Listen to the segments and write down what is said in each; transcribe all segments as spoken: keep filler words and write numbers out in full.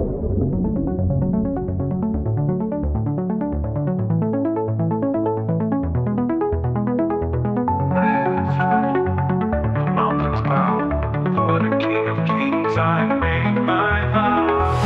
Mountains bow for the King of Kings. I make my vow.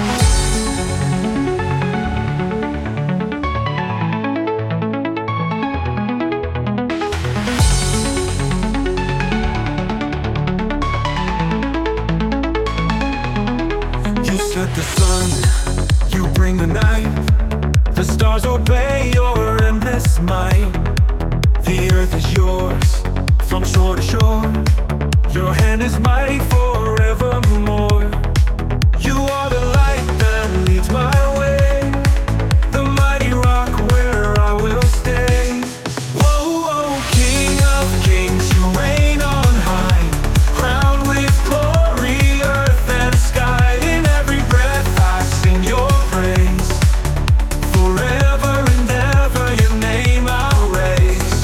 You set the sun, you bring the night. The stars obey your endless might. The earth is yours, from shore to shore. Your hand is mighty forevermore. You are the light that leads my way, the mighty rock where I will stay. Whoa, whoa, King of Kings, you reign on high, crowned with glory, earth and sky. In every breath I sing your praise, forever and ever your name I'll raise.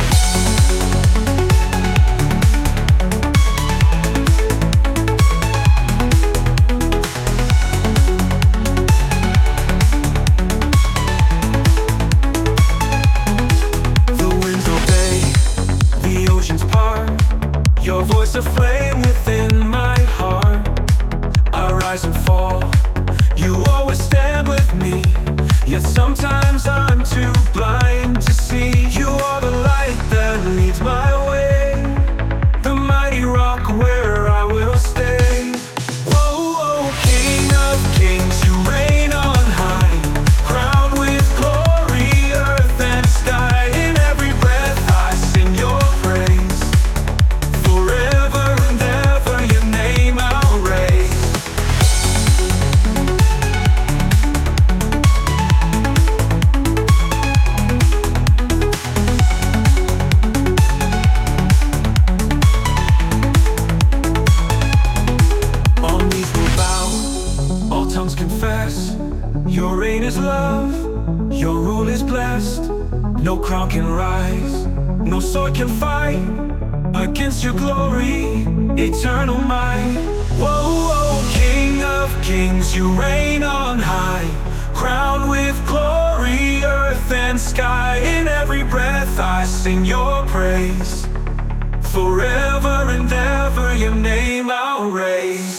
Your voice a flame within my heart. I rise and fall, you always stand with me. Yet sometimes I'm too blind to see. You are the light that leads my way, the mighty rock where I will stay. Whoa, whoa, King of Kings, you reign on high, crowned with glory, earth and sky. In every breath I sing your praise, forever and ever your name I'll raise. All knees will bow, all tongues confess. Your reign is love, your rule is blessed. No crown can rise, no sword can fight against your glory, eternal might. Whoa, whoa, King of Kings, you reign on high, crowned with glory, earth and sky. In every breath I sing your praise, forever and ever your name I'll raise.